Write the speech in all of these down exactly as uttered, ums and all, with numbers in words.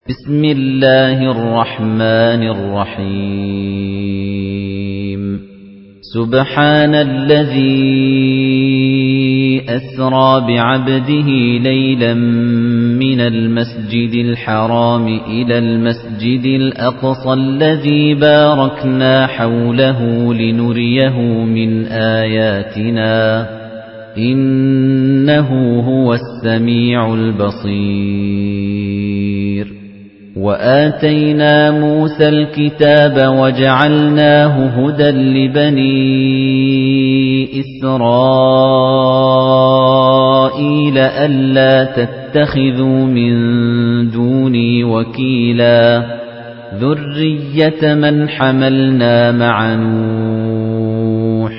بسم الله الرحمن الرحيم سبحان الذي أسرى بعبده ليلا من المسجد الحرام إلى المسجد الأقصى الذي باركنا حوله لنريه من آياتنا إنه هو السميع البصير وآتينا موسى الكتاب وجعلناه هدى لبني إسرائيل ألا تتخذوا من دوني وكيلا ذرية من حملنا مع نوح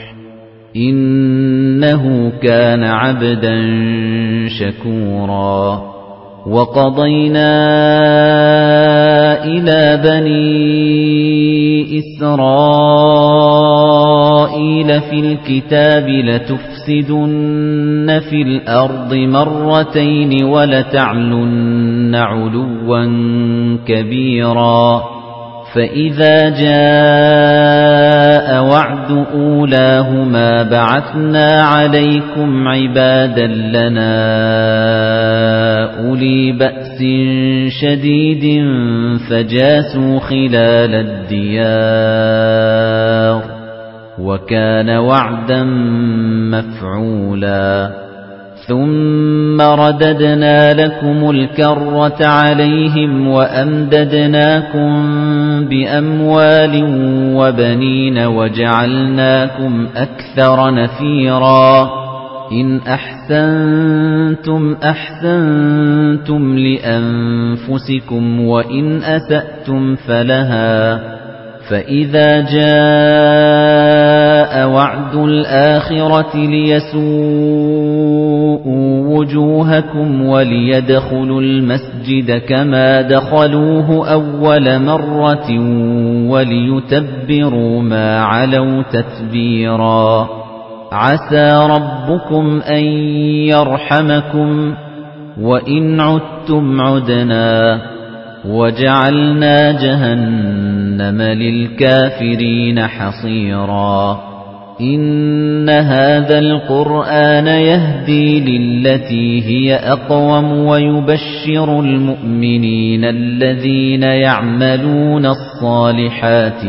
إنه كان عبدا شكورا وقضينا إلى بني إسرائيل في الكتاب لتفسدن في الأرض مرتين ولتعلن علوا كبيرا فإذا جاء وعد أولاهما بعثنا عليكم عبادا لنا أولي بأس شديد فجاسوا خلال الديار وكان وعدا مفعولا ثم رددنا لكم الكرة عليهم وأمددناكم بأموال وبنين وجعلناكم أكثر نفيرا إن أحسنتم أحسنتم لأنفسكم وإن أسأتم فلها فإذا جاء وعد الآخرة ليسوءوا وجوهكم وليدخلوا المسجد كما دخلوه أول مرة وليتبروا ما علوا تتبيرا عسى ربكم أن يرحمكم وإن عدتم عدنا وجعلنا جهنم للكافرين حصيرا إن هذا القرآن يهدي للتي هي أقوم ويبشر المؤمنين الذين يعملون الصالحات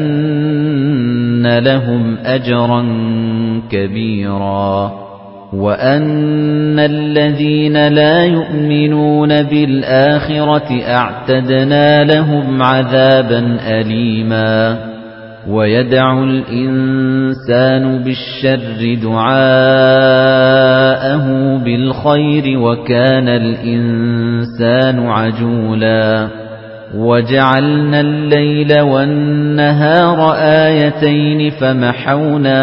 أن لهم أجرا كبيرا وأن الذين لا يؤمنون بالآخرة أعتدنا لهم عذابا أليما ويدع الإنسان بالشر دعاءه بالخير وكان الإنسان عجولا وجعلنا الليل والنهار آيتين فمحونا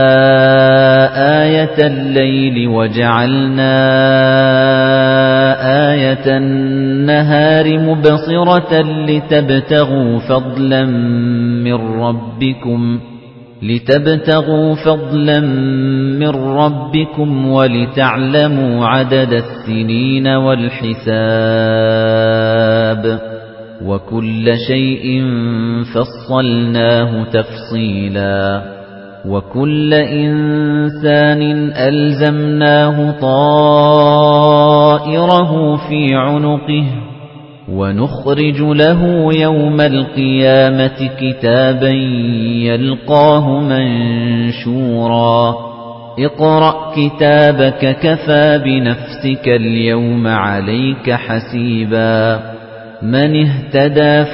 آية الليل وجعلنا آية النهار مبصرة لتبتغوا فضلا من ربكم لتبتغوا فضلا من ربكم ولتعلموا عدد السنين والحساب وكل شيء فصلناه تفصيلا وكل إنسان ألزمناه طائره في عنقه ونخرج له يوم القيامة كتابا يلقاه منشورا اقرأ كتابك كفى بنفسك اليوم عليك حسيبا من اهتدى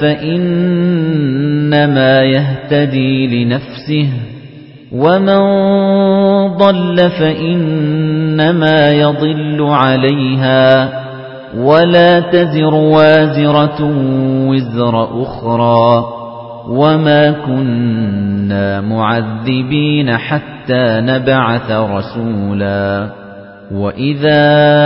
فإنما يهتدي لنفسه ومن ضل فإنما يضل عليها ولا تزر وازرة وزر أخرى وما كنا معذبين حتى نبعث رسولا وإذا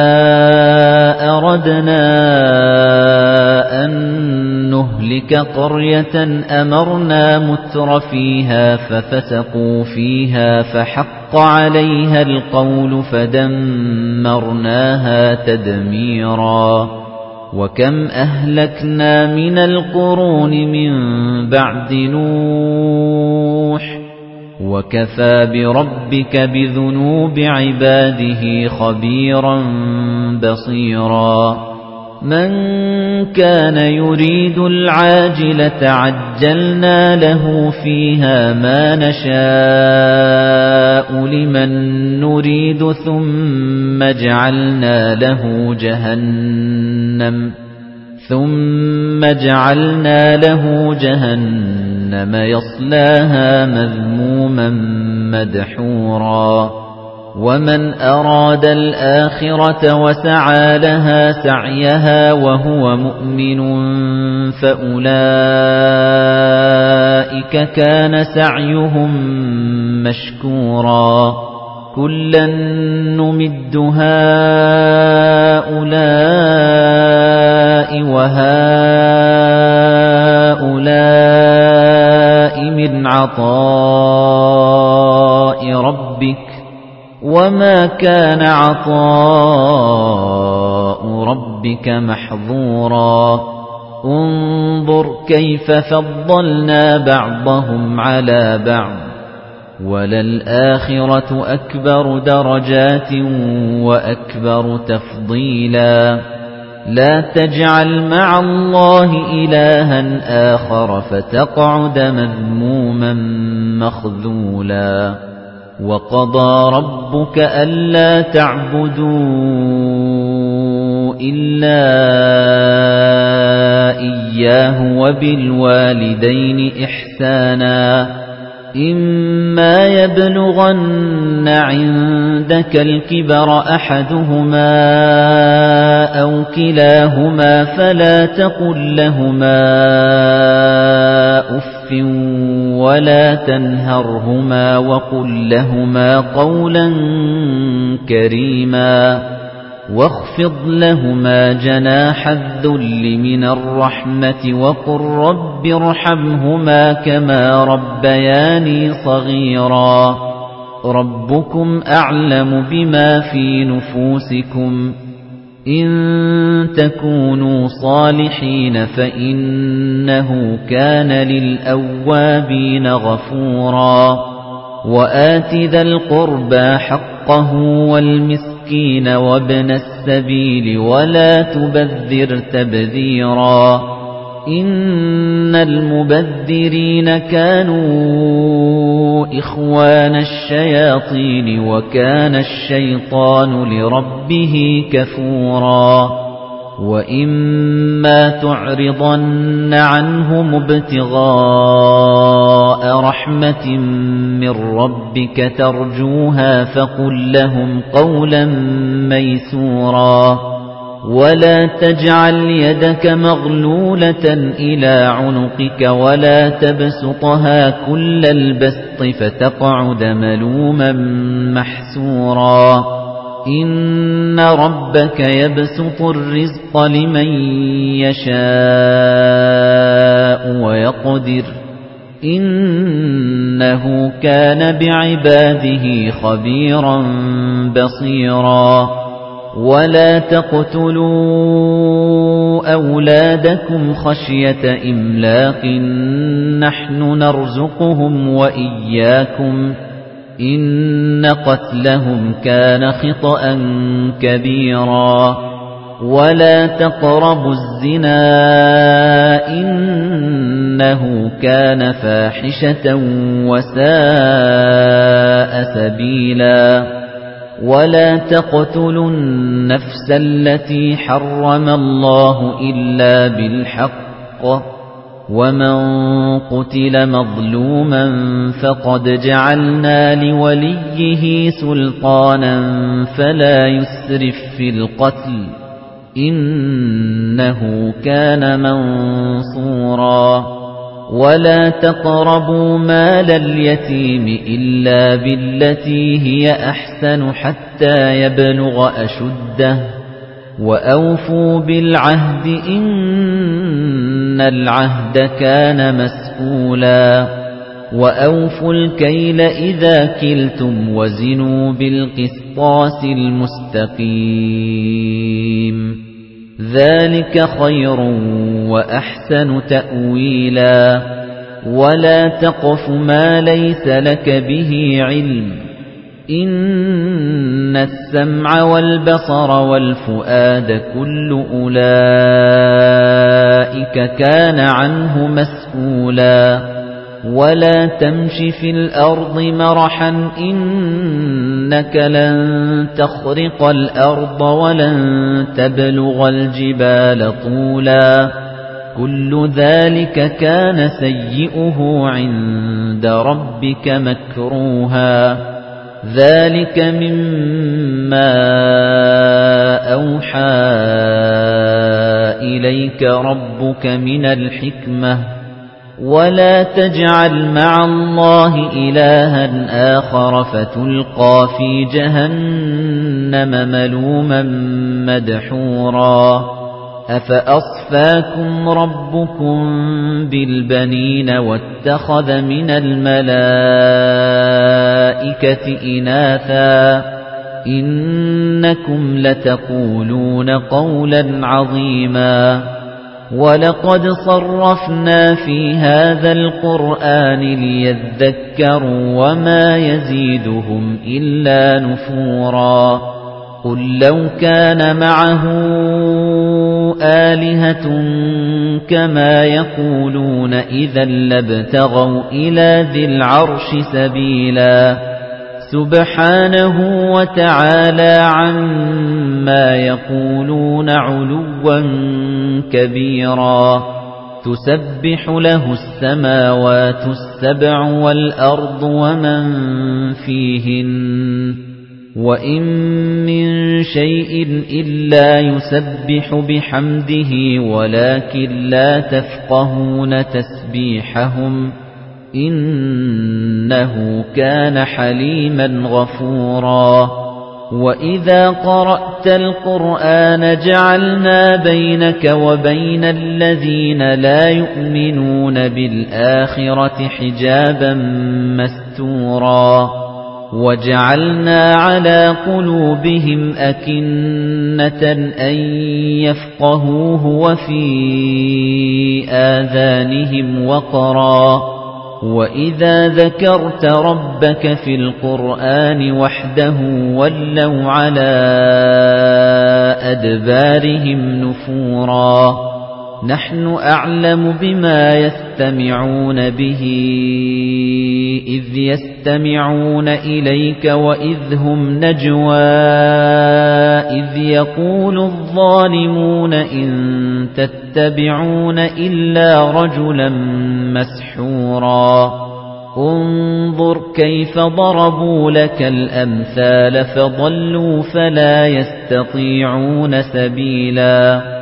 أردنا أن نهلك قرية أمرنا متر فيها ففسقوا فيها فحق عليها القول فدمرناها تدميرا وَكَمْ أَهْلَكْنَا مِنَ الْقُرُونِ مِنْ بَعْدِ نُوحٍ وَكَفَى بِرَبِّكَ بِذُنُوبِ عِبَادِهِ خَبِيرًا بَصِيرًا مَنْ كَانَ يُرِيدُ الْعَاجِلَةَ عَجَّلْنَا لَهُ فِيهَا مَا نَشَاءُ لِمَن نُّرِيدُ ثُمَّ جَعَلْنَا لَهُ جَهَنَّمَ ثُمَّ جَعَلْنَا لَهُ جَهَنَّمَ يَصْلَاهَا مَذْمُومًا مَدْحُورًا وَمَنْ أَرَادَ الْآخِرَةَ وَسَعَى لَهَا سَعْيَهَا وَهُوَ مُؤْمِنٌ فَأُولَئِكَ كَانَ سَعْيُهُم مَّشْكُورًا كُلًّا نُّمِدُّ هَٰؤُلَاءِ وَهَٰؤُلَاءِ مِنْ عَطَاءِ رَبِّكَ وَمَا كَانَ عَطَاءُ رَبِّكَ مَحْظُورًا انظُرْ كَيْفَ فَضَّلْنَا بَعْضَهُمْ عَلَى بَعْضٍ وَلَلْآخِرَةُ أَكْبَرُ دَرَجَاتٍ وَأَكْبَرُ تَفْضِيلًا لَا تَجْعَلْ مَعَ اللَّهِ إِلَٰهًا آخَرَ فَتَقْعُدَ مَذْمُومًا مَّخْذُولًا وَقَضَىٰ رَبُّكَ أَلَّا تَعْبُدُوا إِلَّا إِيَّاهُ وَبِالْوَالِدَيْنِ إِحْسَانًا إِمَّا يَبْلُغَنَّ عِندَكَ الْكِبَرَ أَحَدُهُمَا أَوْ كِلَاهُمَا فَلَا تَقُل لَّهُمَا أُفٍّ وَلَا تَنْهَرْهُمَا وَقُل لَّهُمَا قَوْلًا كَرِيمًا وَاخْفِضْ لَهُمَا جَنَاحَ الذُّلِّ مِنَ الرَّحْمَةِ وَقُل رَّبِّ ارْحَمْهُمَا كَمَا رَبَّيَانِي صَغِيرًا رَبُّكُمْ أَعْلَمُ بِمَا فِي نُفُوسِكُمْ إِن تَكُونُوا صَالِحِينَ فَإِنَّهُ كَانَ لِلْأَوَّابِينَ غَفُورًا وَآتِ ذَا الْقُرْبَى حَقَّهُ وَالْمِسْكِينَ وَابْنَ السَّبِيلِ وَلَا تُبَذِّرْ تَبْذِيرًا إِنَّ الْمُبَذِّرِينَ كَانُوا إِخْوَانَ الشَّيَاطِينِ وَكَانَ الشَّيْطَانُ لِرَبِّهِ كَفُورًا وَإِمَّا تُعْرِضَنَّ عَنْهُمُ ابْتِغَاءَ رَحْمَةٍ مِّن رَّبِّكَ تَرْجُوهَا فَقُل لَّهُمْ قَوْلًا مَّيْسُورًا وَلَا تَجْعَلْ يَدَكَ مَغْلُولَةً إِلَى عُنُقِكَ وَلَا تَبْسُطْهَا كُلَّ الْبَسْطِ فَتَقْعُدَ مَلُومًا مَّحْسُورًا إِنَّ رَبَّكَ يَبْسُطُ الرِّزْقَ لِمَن يَشَاءُ وَيَقْدِرُ إِنَّهُ كَانَ بِعِبَادِهِ خَبِيرًا بَصِيرًا وَلَا تَقْتُلُوا أَوْلَادَكُمْ خَشْيَةَ إِمْلَاقٍ نَّحْنُ نَرْزُقُهُمْ وَإِيَّاكُمْ إِنَّ قَتْلَهُمْ كَانَ خِطْئًا كَبِيرًا وَلَا تَقْرَبُوا الزِّنَا إِنَّهُ كَانَ فَاحِشَةً وَسَاءَ سَبِيلًا وَلَا تَقْتُلُوا النَّفْسَ الَّتِي حَرَّمَ اللَّهُ إِلَّا بِالْحَقِّ وَمَن قُتِلَ مَظْلُومًا فَقَدْ جَعَلْنَا لِوَلِيِّهِ سُلْطَانًا فَلَا يُسْرِف فِّي الْقَتْلِ إِنَّهُ كَانَ مَنصُورًا وَلَا تَقْرَبُوا مَالَ الْيَتِيمِ إِلَّا بِالَّتِي هِيَ أَحْسَنُ حَتَّى يَبْلُغَ أَشُدَّهُ وَأَوْفُوا بِالْعَهْدِ إِنَّ الْعَهْدَ كَانَ مَسْئُولًا وَأَوْفُوا الْكَيْلَ إِذَا كِلْتُمْ وَزِنُوا بِالْقِسْطَاسِ الْمُسْتَقِيمِ ذَلِكَ خَيْرٌ وَأَحْسَنُ تَأْوِيلًا وَلَا تَقْفُ مَا لَيْسَ لَكَ بِهِ عِلْمٌ إِنَّ السَّمْعَ وَالْبَصَرَ وَالْفُؤَادَ كُلُّ أُولَئِكَ كَانَ عَنْهُ مَسْئُولًا وَلَا تَمْشِ فِي الْأَرْضِ مَرَحًا إِنَّكَ لَن تَخْرِقَ الْأَرْضَ وَلَن تَبْلُغَ الْجِبَالَ طُولًا كُلُّ ذَلِكَ كَانَ سَيِّئُهُ عِندَ رَبِّكَ مَكْرُوهًا ذَلِكَ مِمَّا أَوْحَى إِلَيْكَ رَبُّكَ مِنَ الْحِكْمَةِ وَلَا تَجْعَلْ مَعَ اللَّهِ إِلَٰهًا آخَرَ فَتُلْقَىٰ فِي جَهَنَّمَ مَلُومًا مَّدْحُورًا أَفَأَصْفَاكُمْ رَبُّكُم بِالْبَنِينَ وَاتَّخَذَ مِنَ الْمَلَائِكَةِ إِنَاثًا إِنَّكُمْ لَتَقُولُونَ قَوْلًا عَظِيمًا وَلَقَدْ صَرَّفْنَا فِي هَذَا الْقُرْآنِ لِيَذَّكَّرُوا وَمَا يَزِيدُهُمْ إِلَّا نُفُورًا قُل لَّوْ كَانَ مَعَهُ آلِهَةٌ كَمَا يَقُولُونَ إِذًا لَّابْتَغَوْا إِلَى ذِي الْعَرْشِ سَبِيلًا سُبْحَانَهُ وَتَعَالَى عَمَّا يَقُولُونَ عُلُوًّا كَبِيرًا تُسَبِّحُ لَهُ السَّمَاوَاتُ السَّبْعُ وَالْأَرْضُ وَمَن فِيهِنَّ وَإِن مِّن شَيْءٍ إِلَّا يُسَبِّحُ بِحَمْدِهِ وَلَكِن لَّا تَفْقَهُونَ تَسْبِيحَهُمْ إِنَّهُ كَانَ حَلِيمًا غَفُورًا وَإِذَا قَرَأْتَ الْقُرْآنَ جَعَلْنَا بَيْنَكَ وَبَيْنَ الَّذِينَ لَا يُؤْمِنُونَ بِالْآخِرَةِ حِجَابًا مَّسْتُورًا وَجَعَلْنَا عَلَى قُلُوبِهِمْ أَكِنَّةً أَن يَفْقَهُوهُ وَفِي آذَانِهِمْ وَقْرًا وَإِذَا ذَكَرْتَ رَبَّكَ فِي الْقُرْآنِ وَحْدَهُ وَلَّوْا عَلَى أَدْبَارِهِمْ نُفُورًا نَحْنُ أَعْلَمُ بِمَا يَسْتَمِعُونَ بِهِ إِذْ يَسْتَمِعُونَ إِلَيْكَ وَإِذْ هُمْ نَجْوَىٰ إِذْ يَقُولُ الظَّالِمُونَ إِن تَتَّبِعُونَ إِلَّا رَجُلًا مَّسْحُورًا انظُرْ كَيْفَ ضَرَبُوا لَكَ الْأَمْثَالَ فَضَلُّوا فَلَا يَسْتَطِيعُونَ سَبِيلًا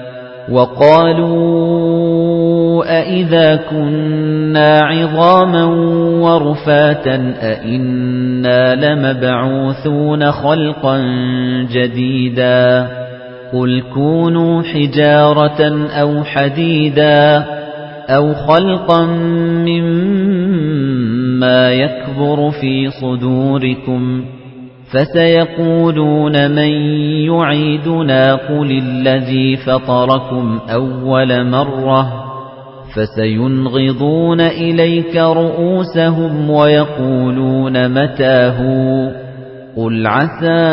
وَقَالُوا أَإِذَا كُنَّا عِظَامًا وَرُفَاتًا أَإِنَّا لَمَبْعُوثُونَ خَلْقًا جَدِيدًا قُلْ كُونُوا حِجَارَةً أَوْ حَدِيدًا أَوْ خَلْقًا مِّمَّا يَكْبُرُ فِي صُدُورِكُمْ فَسَيَقُولُونَ مَن يُعِيدُنَا قُلِ الَّذِي فَطَرَكُمْ أَوَّلَ مَرَّةٍ فَسَيُنْغِضُونَ إِلَيْكَ رُءُوسَهُمْ وَيَقُولُونَ مَتَىٰ هُوَ قُلْ عَسَىٰ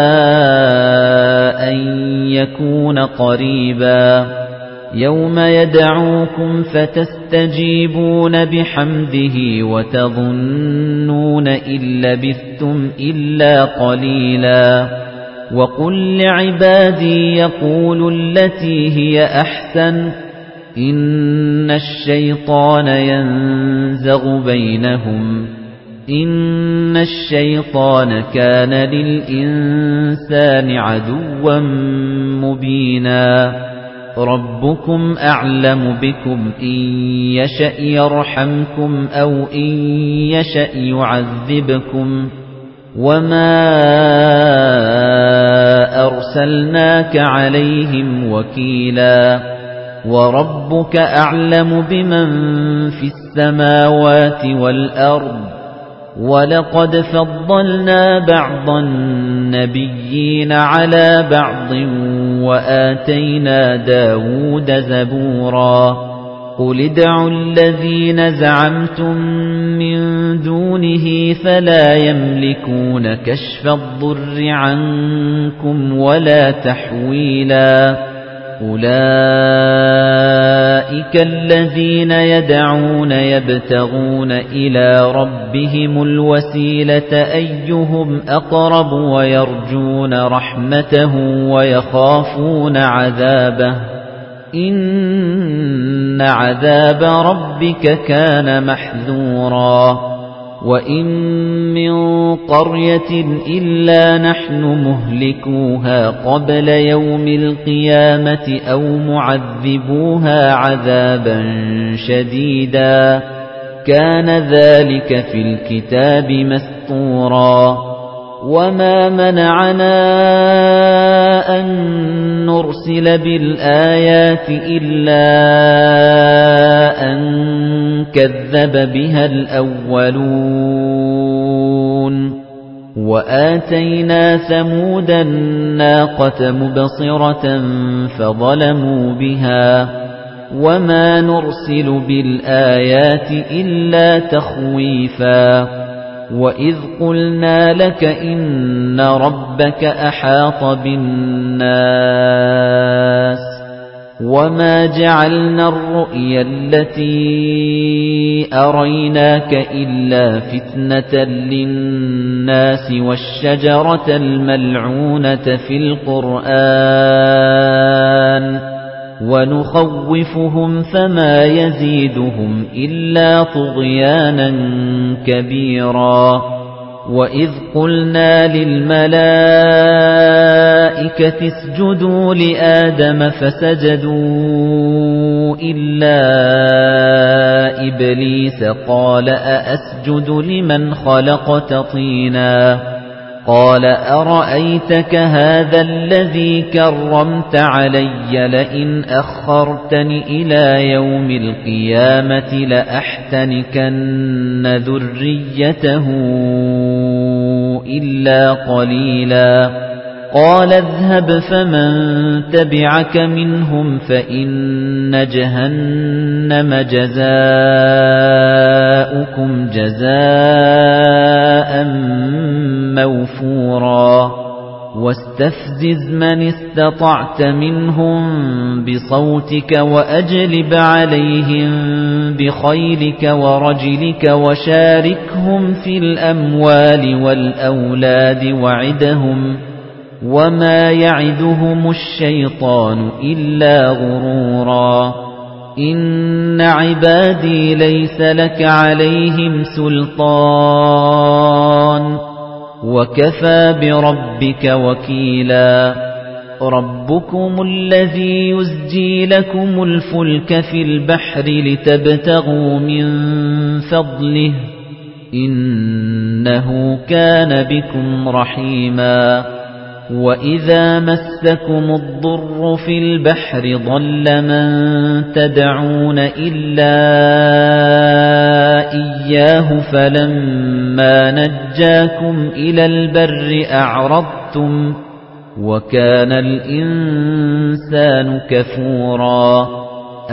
أَن يَكُونَ قَرِيبًا يَوْمَ يَدْعُوكُمْ فَتَسْتَجِيبُونَ بِحَمْدِهِ وَتَظُنُّونَ إِن لَّبِثْتُمْ إِلَّا قَلِيلًا وَقُل لِّعِبَادِي يَقُولُوا الَّتِي هِيَ أَحْسَنُ إِنَّ الشَّيْطَانَ يَنزَغُ بَيْنَهُمْ إِنَّ الشَّيْطَانَ كَانَ لِلْإِنسَانِ عَدُوًّا مُّبِينًا رَبُّكُمْ أَعْلَمُ بِكُمْ إِن يَشَأْ يَرْحَمْكُمْ أَوْ إِن يَشَأْ يُعَذِّبْكُمْ وَمَا أَرْسَلْنَاكَ عَلَيْهِمْ وَكِيلًا وَرَبُّكَ أَعْلَمُ بِمَن فِي السَّمَاوَاتِ وَالْأَرْضِ وَلَقَدْ فَضَّلْنَا بَعْضَ النَّبِيِّينَ عَلَى بَعْضٍ وآتينا داود زبورا قل ادعوا الذين زعمتم من دونه فلا يملكون كشف الضر عنكم ولا تحويلا أولئك الذين يدعون يبتغون إلى ربهم الوسيلة أيهم أقرب ويرجون رحمته ويخافون عذابه إن عذاب ربك كان محذورا وإن من قرية إلا نحن مهلكوها قبل يوم القيامة أو معذبوها عذابا شديدا كان ذلك في الكتاب مسطورا وما منعنا أن نرسل بالآيات إلا أن كذب بها الأولون وآتينا ثمود الناقة مبصرة فظلموا بها وما نرسل بالآيات إلا تخويفا وإذ قلنا لك إن ربك أحاط بالناس وما جعلنا الرؤيا التي أريناك إلا فتنة للناس والشجرة الملعونة في القرآن ونخوفهم فما يزيدهم إلا طغيانا كبيرا وإذ قلنا للملائكة اسجدوا لآدم فسجدوا إلا إبليس قال أأسجد لمن خلقت طينا قال أرأيتك هذا الذي كرمت علي لئن أخرتني إلى يوم القيامة لأحتنكن ذريته إلا قليلا قال اذهب فمن تبعك منهم فإن جهنم جزاؤكم جزاء موفورا واستفزز من استطعت منهم بصوتك وأجلب عليهم بخيلك ورجلك وشاركهم في الأموال والأولاد وعدهم وما يعدهم الشيطان إلا غرورا إن عبادي ليس لك عليهم سلطان وكفى بربك وكيلا ربكم الذي يزجي لكم الفلك في البحر لتبتغوا من فضله إنه كان بكم رحيما وإذا مسكم الضر في البحر ضل من تدعون إلا إياه فلما نجاكم إلى البر أعرضتم وكان الإنسان كفورا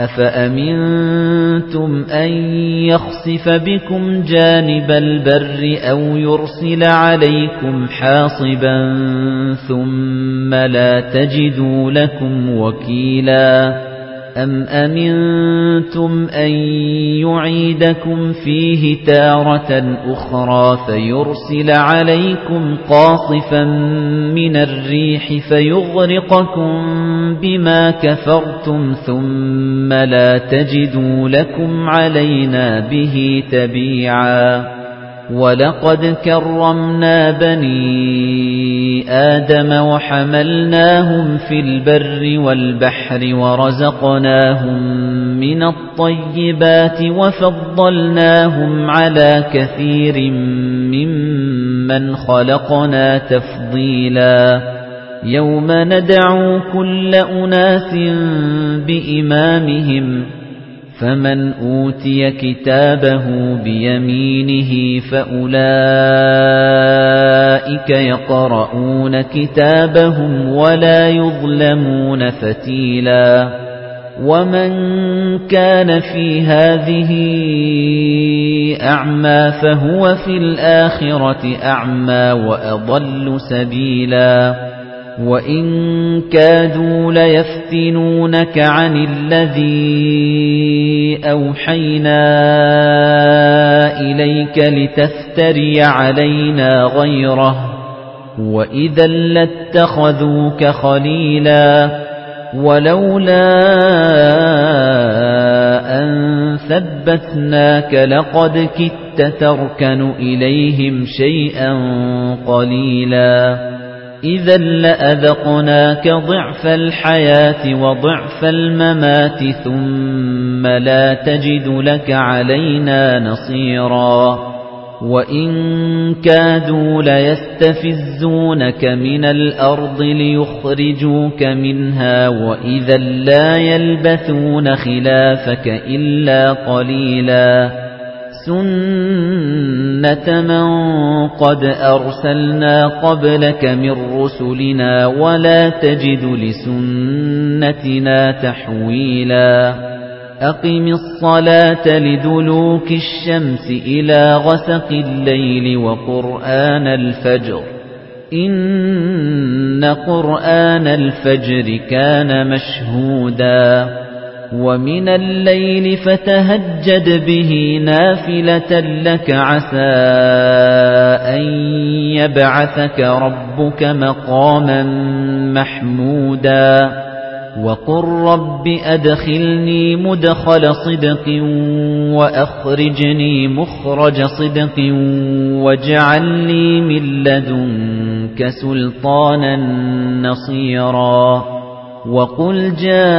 أفأمنتم أن يخسف بكم جانب البر أو يرسل عليكم حاصبا ثم لا تجدوا لكم وكيلا أم أمنتم أن يعيدكم فيه تارة أخرى فيرسل عليكم قاصفا من الريح فيغرقكم بما كفرتم ثم لا تجدوا لكم علينا به تبيعا وَلَقَدْ كَرَّمْنَا بَنِي آدَمَ وَحَمَلْنَاهُمْ فِي الْبَرِّ وَالْبَحْرِ وَرَزَقْنَاهُمْ مِنَ الطَّيِّبَاتِ وَفَضَّلْنَاهُمْ عَلَى كَثِيرٍ مِّمَّنْ خَلَقْنَا تَفْضِيلًا يَوْمَ نَدْعُو كُلَّ أُنَاسٍ بِإِمَامِهِمْ فَمَنْ أُوتِيَ كِتَابَهُ بِيَمِينِهِ فَأُولَئِكَ يَقْرَؤُونَ كِتَابَهُمْ وَلَا يُظْلَمُونَ فَتِيلًا وَمَنْ كَانَ فِي هَذِهِ أَعْمَى فَهُوَ فِي الْآخِرَةِ أَعْمَى وَأَضَلُّ سَبِيلًا وَإِنْ كَادُوا لَيَفْتِنُونَكَ عَنِ الَّذِي أَوْحَيْنَا إِلَيْكَ لِتَفْتَرِيَ عَلَيْنَا غَيْرَهُ وَإِذًا لَّاتَّخَذُوكَ خَلِيلًا وَلَوْلَا أَن ثَبَّتْنَاكَ لَقَدْ كِدتَّ تَرْكَنُ إِلَيْهِمْ شَيْئًا قَلِيلًا إِذًا لَّأَذَقْنَاكَ ضِعْفَ الْحَيَاةِ وَضِعْفَ الْمَمَاتِ ثُمَّ لَا تَجِدُ لَكَ عَلَيْنَا نَصِيرًا وَإِن كَادُوا لَيَسْتَفِزُّونَكَ مِنَ الْأَرْضِ لِيُخْرِجُوكَ مِنْهَا وَإِذًا لَّا يَلْبَثُونَ خِلَافَكَ إِلَّا قَلِيلًا سُنَّةَ مَن قَدْ أَرْسَلْنَا قَبْلَكَ مِن رُّسُلِنَا وَلَا تَجِدُ لِسُنَّتِنَا تَحْوِيلًا أَقِمِ الصَّلَاةَ لِدُلُوكِ الشَّمْسِ إِلَى غَسَقِ اللَّيْلِ وَقُرْآنَ الْفَجْرِ إِنَّ قُرْآنَ الْفَجْرِ كَانَ مَشْهُودًا وَمِنَ اللَّيْلِ فَتَهَجَّدْ بِهِ نَافِلَةً لَّكَ عَسَىٰ أَن يَبْعَثَكَ رَبُّكَ مَقَامًا مَّحْمُودًا وَقُل رَّبِّ أَدْخِلْنِي مُدْخَلَ صِدْقٍ وَأَخْرِجْنِي مُخْرَجَ صِدْقٍ وَاجْعَل لِّي مِن لَّدُنكَ سُلْطَانًا نَّصِيرًا وَقُلْ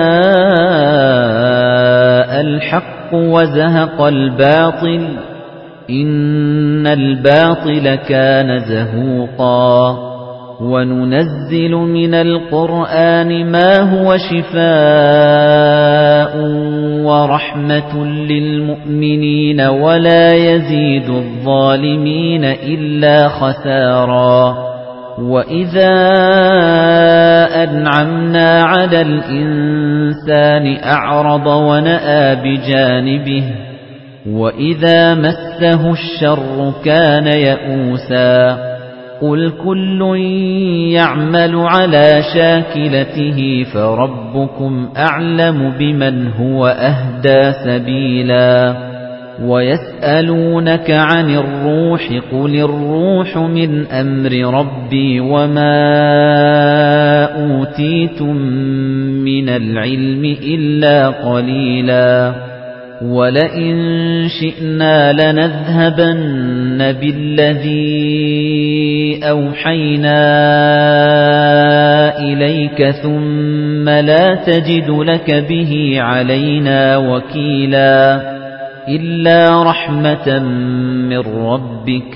جَاءَ الْحَقُّ وَزَهَقَ الْبَاطِلُ إِنَّ الْبَاطِلَ كَانَ زَهُوقًا وَنُنَزِّلُ مِنَ الْقُرْآنِ مَا هُوَ شِفَاءٌ وَرَحْمَةٌ لِّلْمُؤْمِنِينَ وَلَا يَزِيدُ الظَّالِمِينَ إِلَّا خَسَارًا وَإِذَا أَنْعَمْنَا عَلَى الْإِنسَانِ أَعْرَضَ وَنَأَىٰ بِجَانِبِهِ وَإِذَا مَسَّهُ الشَّرُّ كَانَ يَئُوسًا قُلْ كُلٌّ يَعْمَلُ عَلَى شَاكِلَتِهِ فَرَبُّكُمْ أَعْلَمُ بِمَنْ هُوَ أَهْدَىٰ سَبِيلًا وَيَسْأَلُونَكَ عَنِ الرُّوحِ قُلِ الرُّوحُ مِنْ أَمْرِ رَبِّي وَمَا أُوتِيتُم مِّنَ الْعِلْمِ إِلَّا قَلِيلًا وَلَئِن شِئْنَا لَنَذْهَبَنَّ بِالَّذِي أَوْحَيْنَا إِلَيْكَ ثُمَّ لَا تَجِدُ لَكَ بِهِ عَلَيْنَا وَكِيلًا إِلَّا رَحْمَةً مِّن رَّبِّكَ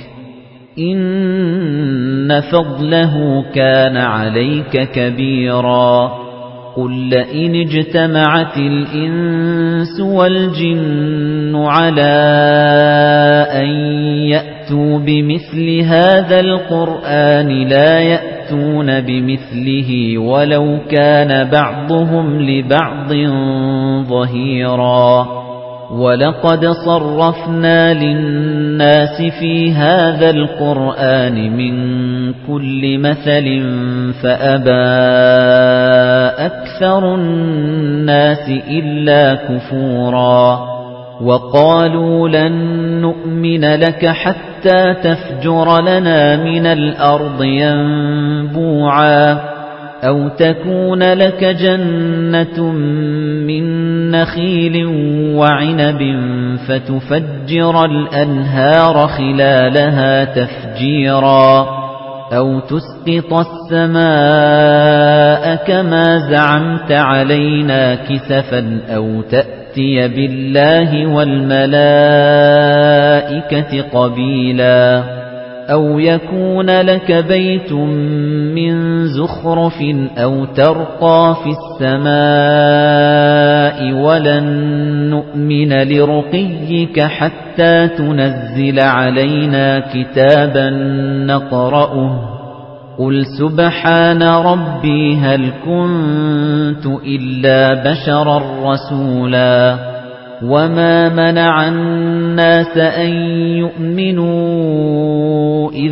إِنَّ فَضْلَهُ كَانَ عَلَيْكَ كَبِيرًا قُل لَّئِنِ اجْتَمَعَتِ الْإِنسُ وَالْجِنُّ عَلَىٰ أَن يَأْتُوا بِمِثْلِ هَٰذَا الْقُرْآنِ لَا يَأْتُونَ بِمِثْلِهِ وَلَوْ كَانَ بَعْضُهُمْ لِبَعْضٍ ظَهِيرًا وَلَقَدْ صَرَّفْنَا لِلنَّاسِ فِي هَذَا الْقُرْآنِ مِنْ كُلِّ مَثَلٍ فَأَبَىٰ أَكْثَرُ النَّاسِ إِلَّا كُفُورًا وَقَالُوا لَن نُّؤْمِنَ لَكَ حَتَّىٰ تَفْجُرَ لَنَا مِنَ الْأَرْضِ يَنبُوعًا أَوْ تَكُونَ لَكَ جَنَّةٌ مِّن نَّخِيلٍ وَعِنَبٍ فَتُفَجِّرَ الْأَنْهَارَ خِلَالَهَا تَفْجِيرًا أَوْ تُسْقِطَ السَّمَاءَ كَمَا زَعَمْتَ عَلَيْنَا كِسَفًا أَوْ تَأْتِيَ بِاللَّهِ وَالْمَلَائِكَةِ قَبِيلًا أَوْ يَكُونَ لَكَ بَيْتٌ مِّن زُخْرُفٍ أَوْ تَرْقَىٰ فِي السَّمَاءِ وَلَن نُّؤْمِنَ لِرُقِيِّكَ حَتَّىٰ تُنَزِّلَ عَلَيْنَا كِتَابًا نَّقْرَؤُهُ ۗ قُلْ سُبْحَانَ رَبِّي هَلْ كُنتُ إِلَّا بَشَرًا رَّسُولًا وَمَا مَنَعَ النَّاسَ أَن يُؤْمِنُوا إِذْ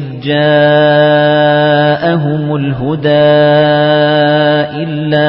جَاءَهُمُ الْهُدَىٰ إِلَّا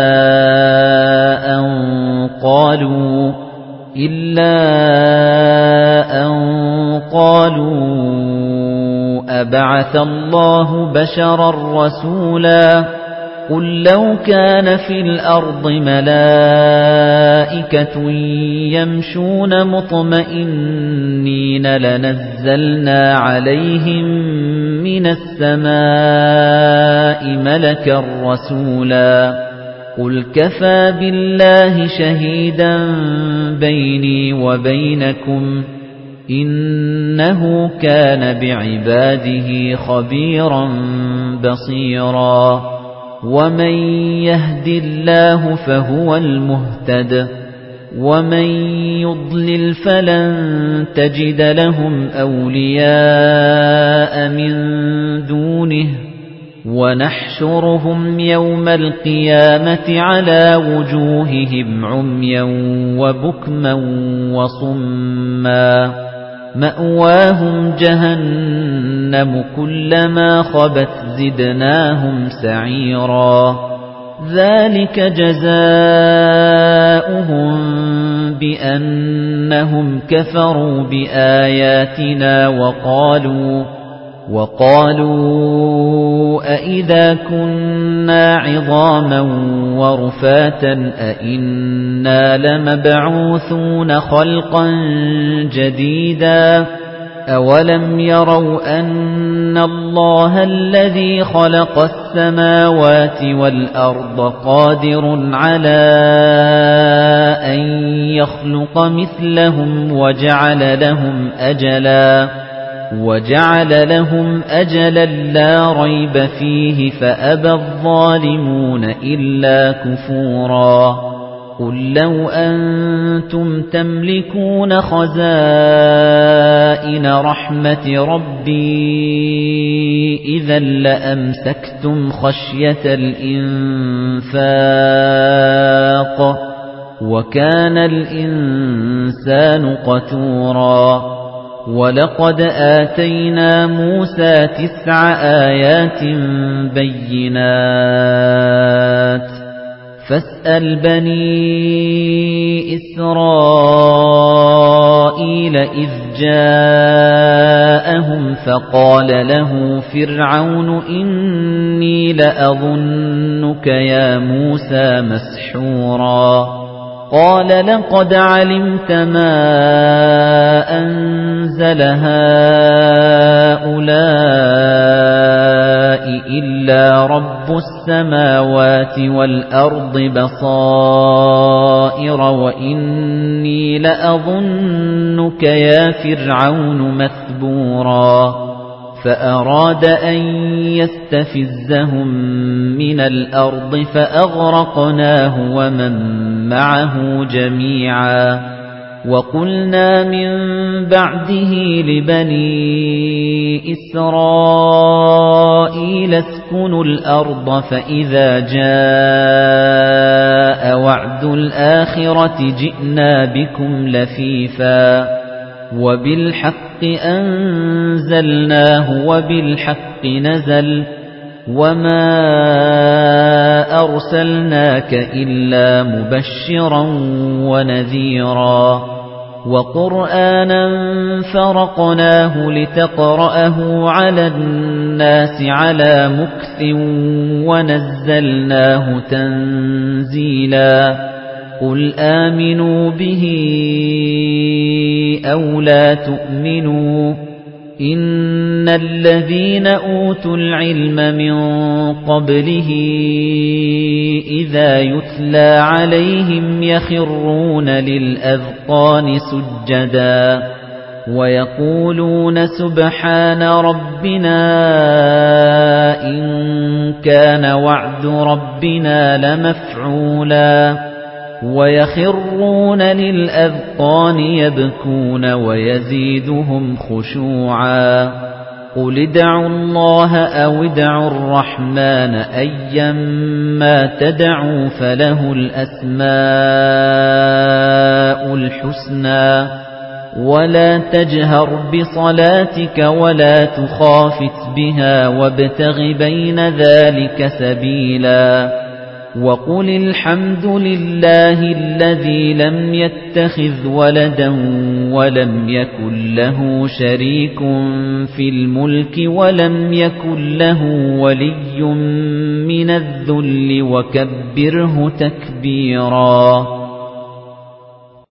أَن قَالُوا إِلَّا أَن قَالُوا أَبَعَثَ اللَّهُ بَشَرًا رَّسُولًا قُل لَّوْ كَانَ فِي الْأَرْضِ مَلَائِكَةٌ يَمْشُونَ مُطْمَئِنِّينَ لَنَزَّلْنَا عَلَيْهِم مِّنَ السَّمَاءِ مَلَكًا رَّسُولًا قُلْ كَفَىٰ بِاللَّهِ شَهِيدًا بَيْنِي وَبَيْنَكُمْ ۚ إِنَّهُ كَانَ بِعِبَادِهِ خَبِيرًا بَصِيرًا وَمَن يَهْدِ اللَّهُ فَهُوَ الْمُهْتَدِ وَمَن يُضْلِلْ فَلَن تَجِدَ لَهُمْ أَوْلِيَاءَ مِن دُونِهِ وَنَحْشُرُهُمْ يَوْمَ الْقِيَامَةِ عَلَى وُجُوهِهِمْ عُمْيًا وَبُكْمًا وَصُمًّا مَأْوَاهُمْ جَهَنَّمُ كُلَّمَا خَبَتْ زِدْنَاهُمْ سَعِيرًا ذَلِكَ جَزَاؤُهُم بِأَنَّهُمْ كَفَرُوا بِآيَاتِنَا وَقَالُوا وَقَالُوا أَإِذَا كُنَّا عِظَامًا وَرُفَاتًا أَإِنَّا لَمَبْعُوثُونَ خَلْقًا جَدِيدًا أَوَلَمْ يَرَوْا أَنَّ اللَّهَ الَّذِي خَلَقَ السَّمَاوَاتِ وَالْأَرْضَ قَادِرٌ عَلَىٰ أَن يَخْلُقَ مِثْلَهُمْ وَجَعَلَ لَهُمْ أَجَلًا وَجَعَلَ لَهُمْ أَجَلًا لَّا رَيْبَ فِيهِ فَأَبَى الظَّالِمُونَ إِلَّا كُفُورًا قُل لَّوْ أَنتُمْ تَمْلِكُونَ خَزَائِنَ رَحْمَةِ رَبِّي إِذًا لَّأَمْسَكْتُمْ خَشْيَةَ الْإِنفَاقِ وَكَانَ الْإِنسَانُ قَتُورًا وَلَقَدْ آتَيْنَا مُوسَى تِسْعَ آيَاتٍ بَيِّنَاتٍ فَاسْأَلْ بَنِي إِسْرَائِيلَ إِذْ جَاءَهُمْ فَقَالَ لَهُ فِرْعَوْنُ إِنِّي لَأَظُنُّكَ يَا مُوسَى مَسْحُورًا قَالَ لَقَدْ عَلِمْتَ مَا أَنزَلَ هَٰؤُلَاءِ إِلَّا رَبُّ السَّمَاوَاتِ وَالْأَرْضِ بَصَائِرَ وَإِنِّي لَأَظُنُّكَ يَا فِرْعَوْنُ مَثْبُورًا فَأَرَادَ أَن يَسْتَفِزَّهُم مِّنَ الْأَرْضِ فَأَغْرَقْنَاهُ وَمَن مَّعَهُ جَمِيعًا وَقُلْنَا مِن بَعْدِهِ لِبَنِي إِسْرَائِيلَ اسْكُنُوا الْأَرْضَ فَإِذَا جَاءَ وَعْدُ الْآخِرَةِ جِئْنَا بِكُمْ لَفِيفًا وَبِالْحَقِّ أَنزَلْنَاهُ وَبِالْحَقِّ نَزَلَ وَمَا أَرْسَلْنَاكَ إِلَّا مُبَشِّرًا وَنَذِيرًا وَقُرْآنًا فَرَقْنَاهُ لِتَقْرَأَهُ عَلَى النَّاسِ عَلَى مُكْثٍ وَنَزَّلْنَاهُ تَنزِيلًا قُلْ آمِنُوا بِهِ أَوْ لَا تُؤْمِنُوا إِنَّ الَّذِينَ أُوتُوا الْعِلْمَ مِنْ قَبْلِهِ إِذَا يُتْلَى عَلَيْهِمْ يَخِرُّونَ لِلْأَذْقَانِ سُجَّدًا وَيَقُولُونَ سُبْحَانَ رَبِّنَا إِن كَانَ وَعْدُ رَبِّنَا لَمَفْعُولًا وَيَخِرُّونَ لِلْأَذْقَانِ يَبْكُونَ وَيَزِيدُهُمْ خُشُوعًا قُلِ ادْعُوا اللَّهَ أَوِ ادْعُوا الرَّحْمَنَ أَيًّا مَّا تَدْعُوا فَلَهُ الْأَسْمَاءُ الْحُسْنَى وَلَا تَجْهَرْ بِصَلَاتِكَ وَلَا تُخَافِتْ بِهَا وَابْتَغِ بَيْنَ ذَلِكَ سَبِيلًا وَقُلِ الْحَمْدُ لِلَّهِ الَّذِي لَمْ يَتَّخِذْ وَلَدًا وَلَمْ يَكُنْ لَهُ شَرِيكٌ فِي الْمُلْكِ وَلَمْ يَكُنْ لَهُ وَلِيٌّ مِّنَ الذُّلِّ وَكَبِّرْهُ تَكْبِيرًا